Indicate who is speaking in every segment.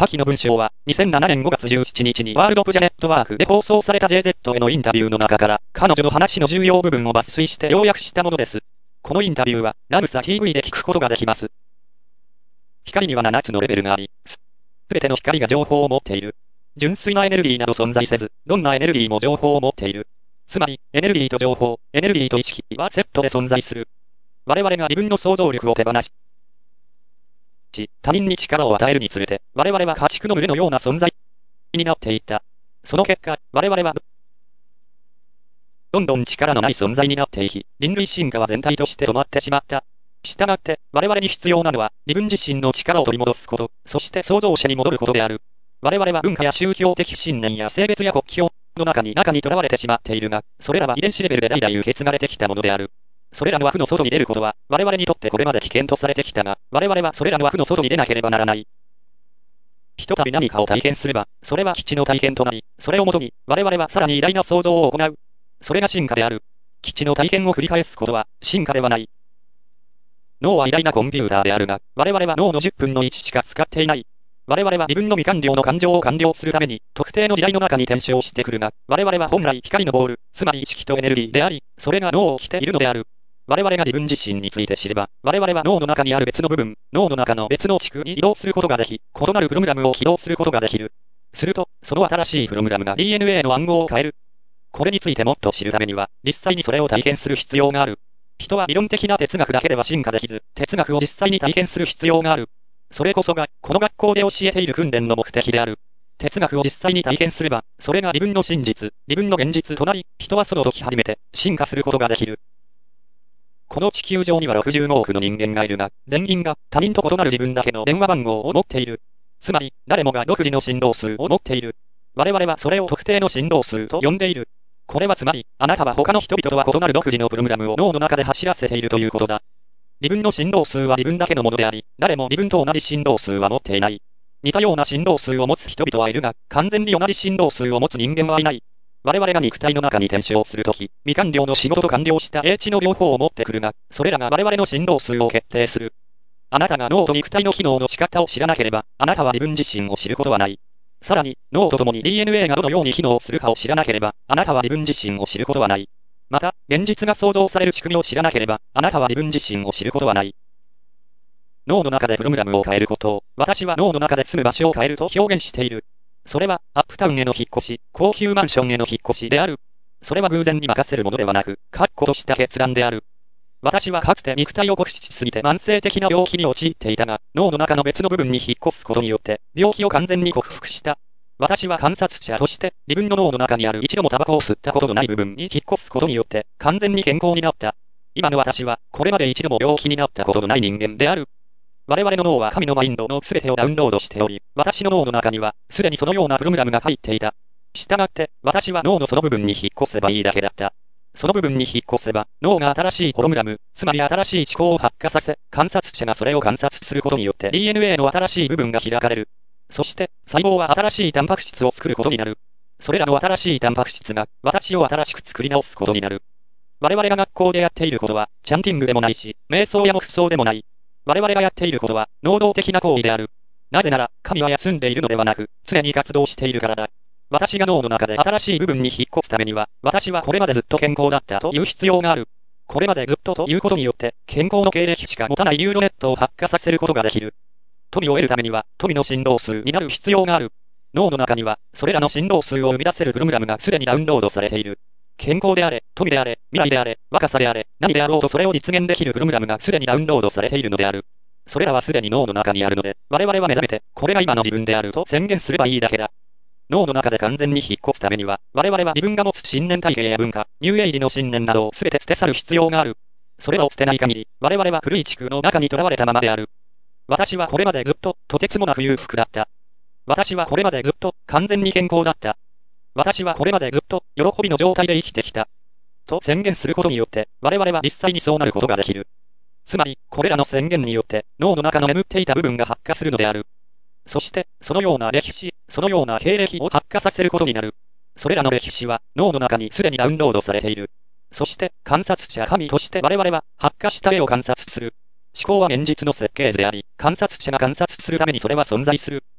Speaker 1: 下記の文章は、2007年5月17日にワールドプジャネットワークで放送された JZ へのインタビューの中から、彼女の話の重要部分を抜粋して要約したものです。このインタビューは、ラムサ TV で聞くことができます。光には7つのレベルがあり、すべての光が情報を持っている。純粋なエネルギーなど存在せず、どんなエネルギーも情報を持っている。つまり、エネルギーと情報、エネルギーと意識はセットで存在する。我々が自分の想像力を手放し、他人に力を与えるにつれて、我々は家畜の群れのような存在になっていった。その結果、我々は、どんどん力のない存在になっていき、人類進化は全体として止まってしまった。したがって、我々に必要なのは、自分自身の力を取り戻すこと、そして創造者に戻ることである。我々は文化や宗教的信念や性別や国境の中に囚われてしまっているが、それらは遺伝子レベルで代々受け継がれてきたものである。それらの枠の外に出ることは、我々にとってこれまで危険とされてきたが、我々はそれらの枠の外に出なければならない。ひとたび何かを体験すれば、それは基地の体験となり、それをもとに、我々はさらに偉大な創造を行う。それが進化である。基地の体験を繰り返すことは、進化ではない。脳は偉大なコンピューターであるが、我々は脳の10分の1しか使っていない。我々は自分の未完了の感情を完了するために、特定の時代の中に転生してくるが、我々は本来光のボール、つまり意識とエネルギーであり、それが脳を着ているのである。我々が自分自身について知れば、我々は脳の中にある別の部分、脳の中の別の地区に移動することができ、異なるプログラムを起動することができる。すると、その新しいプログラムが DNA の暗号を変える。これについてもっと知るためには、実際にそれを体験する必要がある。人は理論的な哲学だけでは進化できず、哲学を実際に体験する必要がある。それこそが、この学校で教えている訓練の目的である。哲学を実際に体験すれば、それが自分の真実、自分の現実となり、人はその時初めて、進化することができる。この地球上には60億の人間がいるが、全員が他人と異なる自分だけの電話番号を持っている。つまり、誰もが独自の振動数を持っている。我々はそれを特定の振動数と呼んでいる。これはつまり、あなたは他の人々とは異なる独自のプログラムを脳の中で走らせているということだ。自分の振動数は自分だけのものであり、誰も自分と同じ振動数は持っていない。似たような振動数を持つ人々はいるが、完全に同じ振動数を持つ人間はいない。我々が肉体の中に転生するとき、未完了の仕事と完了した英知の両方を持ってくるが、それらが我々の振動数を決定する。あなたが脳と肉体の機能の仕方を知らなければ、あなたは自分自身を知ることはない。さらに、脳とともに DNA がどのように機能するかを知らなければ、あなたは自分自身を知ることはない。また、現実が創造される仕組みを知らなければ、あなたは自分自身を知ることはない。脳の中でプログラムを変えることを、私は脳の中で住む場所を変えると表現している。それは、アップタウンへの引っ越し、高級マンションへの引っ越しである。それは偶然に任せるものではなく、確固とした決断である。私はかつて肉体を酷使しすぎて慢性的な病気に陥っていたが、脳の中の別の部分に引っ越すことによって、病気を完全に克服した。私は観察者として、自分の脳の中にある一度もタバコを吸ったことのない部分に引っ越すことによって、完全に健康になった。今の私は、これまで一度も病気になったことのない人間である。我々の脳は神のマインドの全てをダウンロードしており、私の脳の中には、すでにそのようなプログラムが入っていた。したがって、私は脳のその部分に引っ越せばいいだけだった。その部分に引っ越せば、脳が新しいプログラム、つまり新しい思考を発火させ、観察者がそれを観察することによって DNA の新しい部分が開かれる。そして、細胞は新しいタンパク質を作ることになる。それらの新しいタンパク質が、私を新しく作り直すことになる。我々が学校でやっていることは、チャンティングでもないし、瞑想や黙想でもない。我々がやっていることは、能動的な行為である。なぜなら、神は休んでいるのではなく、常に活動しているからだ。私が脳の中で新しい部分に引っ越すためには、私はこれまでずっと健康だったという必要がある。これまでずっとということによって、健康の経歴しか持たないニューロネットを発火させることができる。富を得るためには、富の振動数になる必要がある。脳の中には、それらの振動数を生み出せるプログラムがすでにダウンロードされている。健康であれ、富であれ、未来であれ、若さであれ、何であろうとそれを実現できるプログラムがすでにダウンロードされているのである。それらはすでに脳の中にあるので、我々は目覚めて、これが今の自分であると宣言すればいいだけだ。脳の中で完全に引っ越すためには、我々は自分が持つ信念体系や文化、ニューエイジの信念などを全て捨て去る必要がある。それらを捨てない限り、我々は古い地区の中に囚われたままである。私はこれまでずっと、とてつもなく裕福だった。私はこれまでずっと、完全に健康だった。私はこれまでずっと、喜びの状態で生きてきた。と宣言することによって、我々は実際にそうなることができる。つまり、これらの宣言によって、脳の中の眠っていた部分が発火するのである。そして、そのような歴史、そのような経歴を発火させることになる。それらの歴史は、脳の中にすでにダウンロードされている。そして、観察者神として我々は、発火した絵を観察する。思考は現実の設計図であり、観察者が観察するためにそれは存在する。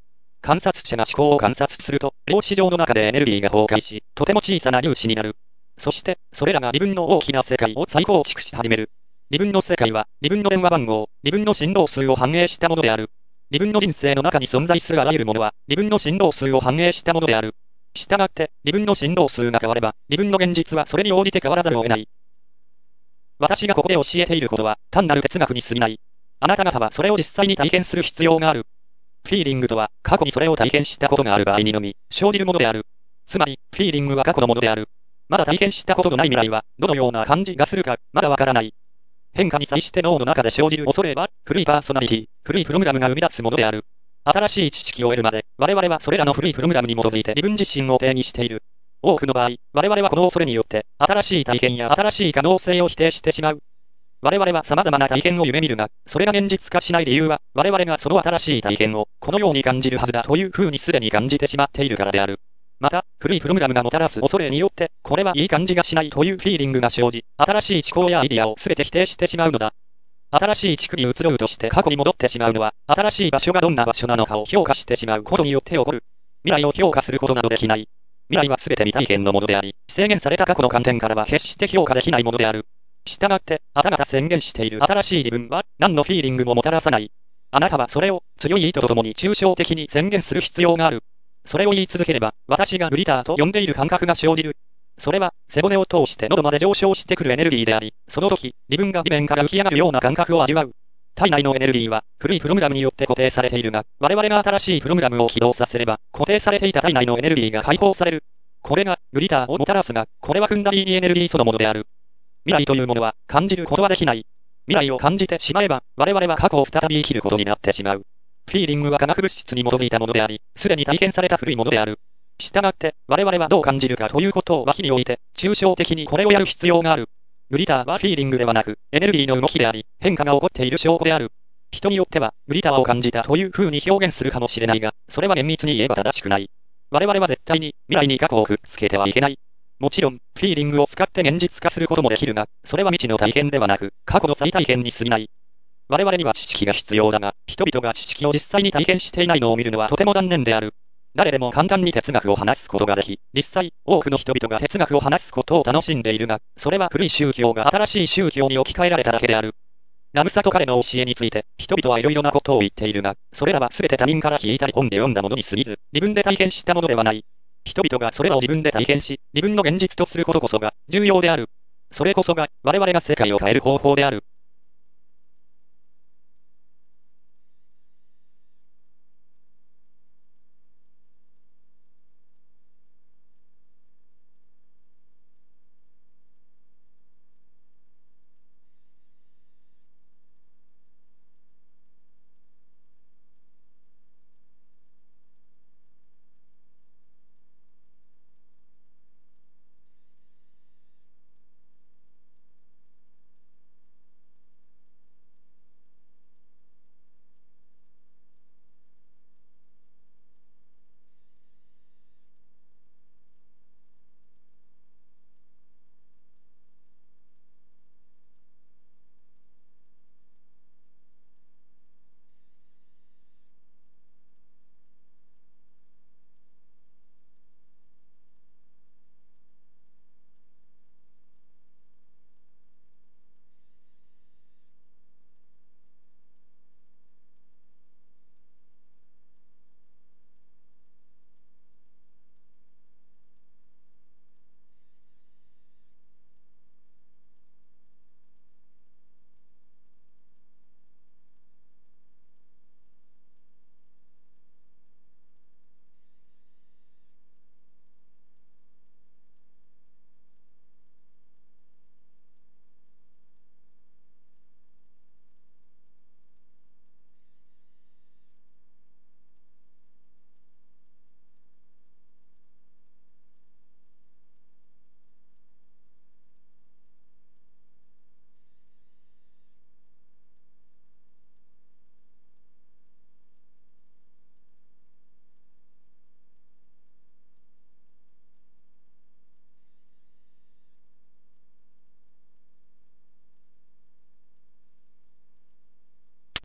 Speaker 1: 観察者が思考を観察すると、量子上の中でエネルギーが崩壊し、とても小さな粒子になる。そして、それらが自分の大きな世界を再構築し始める。自分の世界は、自分の電話番号、自分の振動数を反映したものである。自分の人生の中に存在するあらゆるものは、自分の振動数を反映したものである。したがって、自分の振動数が変われば、自分の現実はそれに応じて変わらざるを得ない。私がここで教えていることは、単なる哲学に過ぎない。あなた方はそれを実際に体験する必要がある。フィーリングとは、過去にそれを体験したことがある場合にのみ、生じるものである。つまり、フィーリングは過去のものである。まだ体験したことのない未来は、どのような感じがするか、まだわからない。変化に際して脳の中で生じる恐れは、古いパーソナリティ、古いプログラムが生み出すものである。新しい知識を得るまで、我々はそれらの古いプログラムに基づいて自分自身を定義している。多くの場合、我々はこの恐れによって、新しい体験や新しい可能性を否定してしまう。我々は様々な体験を夢見るが、それが現実化しない理由は、我々がその新しい体験を、このように感じるはずだという風にすでに感じてしまっているからである。また、古いプログラムがもたらす恐れによって、これはいい感じがしないというフィーリングが生じ、新しい思考やアイディアを全て否定してしまうのだ。新しい地区に移ろうとして過去に戻ってしまうのは、新しい場所がどんな場所なのかを評価してしまうことによって起こる。未来を評価することなどできない。未来は全て未体験のものであり、制限された過去の観点からは決して評価できないものである。したがって、あなたが宣言している新しい自分は、何のフィーリングももたらさない。あなたはそれを、強い意図とともに抽象的に宣言する必要がある。それを言い続ければ、私がグリターと呼んでいる感覚が生じる。それは、背骨を通して喉まで上昇してくるエネルギーであり、その時、自分が地面から浮き上がるような感覚を味わう。体内のエネルギーは、古いプログラムによって固定されているが、我々が新しいプログラムを起動させれば、固定されていた体内のエネルギーが解放される。これが、グリターをもたらすが、これはフンダリーニエネルギーそのものである。未来というものは、感じることはできない。未来を感じてしまえば、我々は過去を再び生きることになってしまう。フィーリングは化学物質に基づいたものであり、すでに体験された古いものである。したがって、我々はどう感じるかということを脇に置いて、抽象的にこれをやる必要がある。グリターはフィーリングではなく、エネルギーの動きであり、変化が起こっている証拠である。人によっては、グリターを感じたという風に表現するかもしれないが、それは厳密に言えば正しくない。我々は絶対に、未来に過去をくっつけてはいけない。もちろん、フィーリングを使って現実化することもできるが、それは未知の体験ではなく、過去の再体験に過ぎない。我々には知識が必要だが、人々が知識を実際に体験していないのを見るのはとても残念である。誰でも簡単に哲学を話すことができ、実際、多くの人々が哲学を話すことを楽しんでいるが、それは古い宗教が新しい宗教に置き換えられただけである。ラムサと彼の教えについて、人々はいろいろなことを言っているが、それらは全て他人から聞いたり本で読んだものに過ぎず、自分で体験したものではない。人々がそれらを自分で体験し、自分の現実とすることこそが重要である。それこそが我々が世界を変える方法である。